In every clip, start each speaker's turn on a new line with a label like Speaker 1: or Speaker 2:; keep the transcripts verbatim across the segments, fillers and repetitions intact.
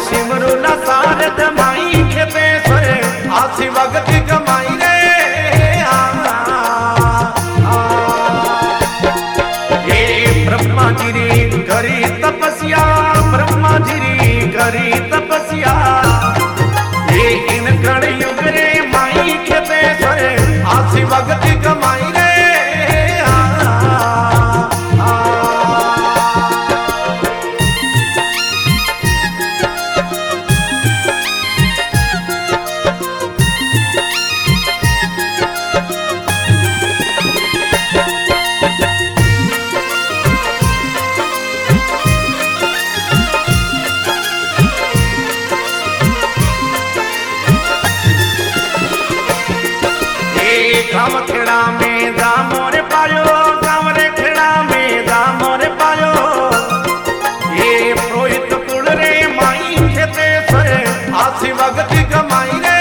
Speaker 1: सिमरू ना सारद माई खेते सोरे आसी वक्त कमाई रे ये ब्रह्मा जी री करी तपस्या ब्रह्मा जी री करी तपस्या ये इन कण युग रे माई खेते सोरे आसी वक्त कमाई रे गाँव खेड़ा में दामो रे पायो गाँव रे खेड़ा में दामो रे पायो ये पुरोहित कुल रे माई खेते सोरे आसी वक्त कमाई रे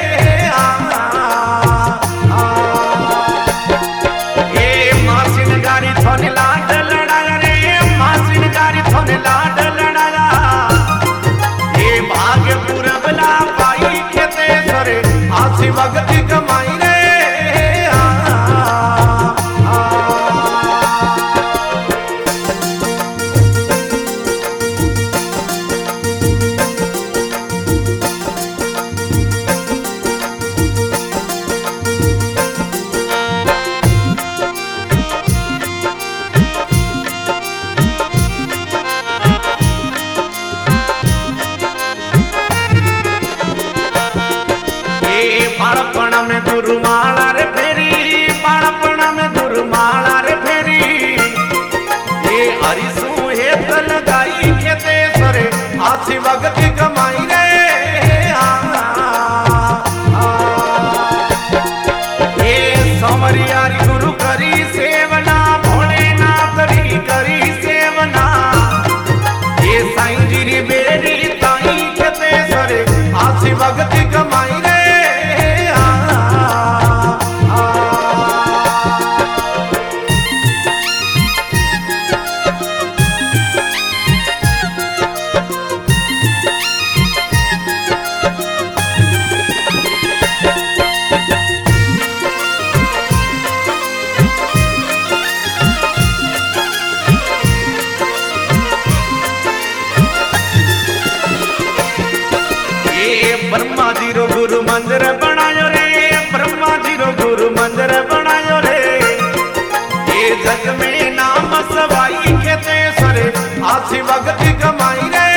Speaker 1: ये मासिन गारी थोने लाड लड़ाया रे मासिन गारी थोने लाड लड़ाया ये भाग्य पूरबला पाई खेते सोरे आसी वक्त कमाई रे बाळपणा में दुर्माला रे फेरी बाळपणा में दुर्माला रे फेरी ये हरिसू हे तल गाई खेते सोरे आसी वक्त कमाई रे ये समरियारी गुरु करी सेवना भोलेनाथ री करी सेवना ये साईं जी री बेरी ताई खेते सोरे आसी वक्त कमाई रे ब्रह्मा जी रो गुरु मंदिर बनायो रे ब्रह्मा जी रो गुरु मंदिर बनायो रे ये जग में नाम सवाई खेते सोरे आसी वक्त कमाई रे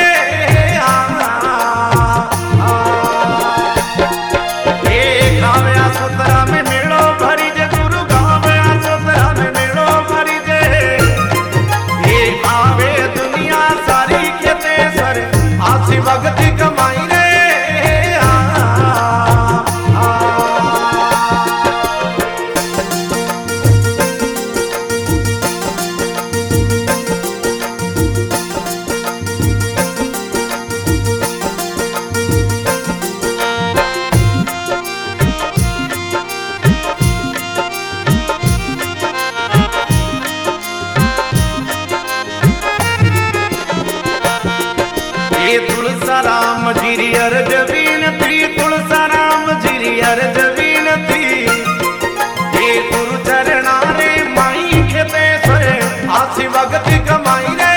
Speaker 1: ये गावे सोतरा में मेलो भरी जे गुरु गावे सोतरा में मेलो भरी जे ये आवे दुनिया सारी खेते सोरे आसी वक्त कमाई रे तुलसा राम जीरी अर्ज विनती तुलसा राम जीरी अर्ज विनती ये गुरु चरणा रे माई खेते सोरे आसी वक्त कमाई रे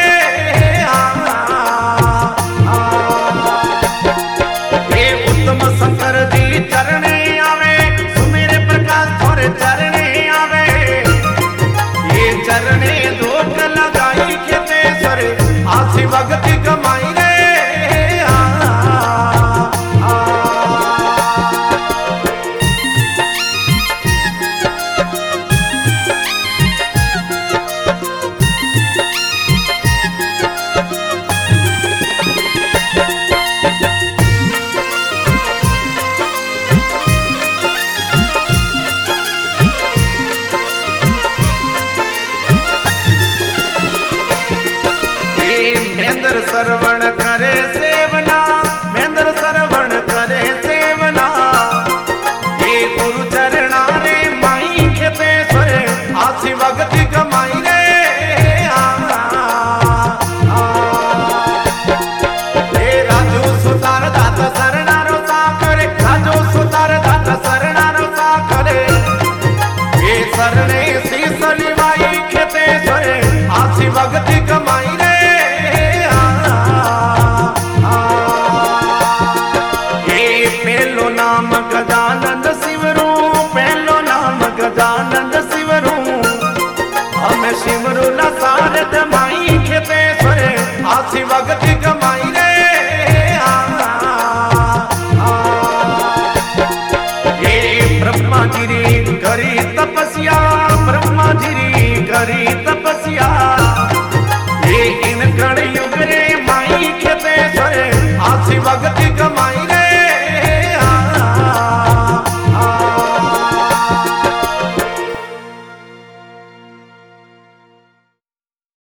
Speaker 1: ये उत्तम शंकर जी चरणे आवे सुमेरे प्रकाश थोरे चरणे आवे ये चरणे दोक लगाई खेते सोरे आसी वक्त कमाई रे जी री करी तपस्या, ब्रह्मा जी री करी तपस्या। ये इन कड़युग रे माई खेते सरे आसी भगत कमाई।